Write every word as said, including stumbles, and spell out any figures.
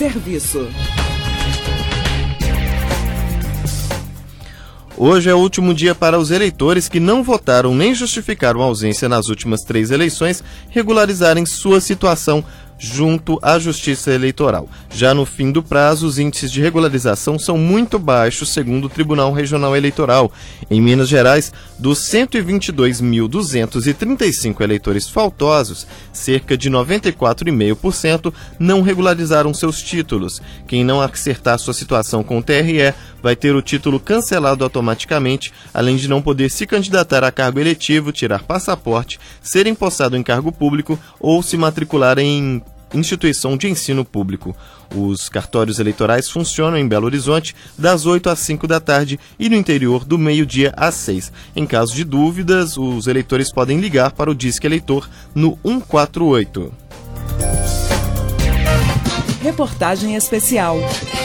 Serviço. Hoje é o último dia para os eleitores que não votaram nem justificaram a ausência nas últimas três eleições regularizarem sua situação junto à Justiça Eleitoral. Já no fim do prazo, os índices de regularização são muito baixos, segundo o Tribunal Regional Eleitoral. Em Minas Gerais, dos cento e vinte e dois mil duzentos e trinta e cinco eleitores faltosos, cerca de noventa e quatro vírgula cinco por cento não regularizaram seus títulos. Quem não acertar sua situação com o T R E vai ter o título cancelado automaticamente, além de não poder se candidatar a cargo eletivo, tirar passaporte, ser empossado em cargo público ou se matricular em instituição de ensino público. Os cartórios eleitorais funcionam em Belo Horizonte das oito às cinco da tarde e no interior do meio-dia às seis. Em caso de dúvidas, os eleitores podem ligar para o Disque Eleitor no um quatro oito. Reportagem especial.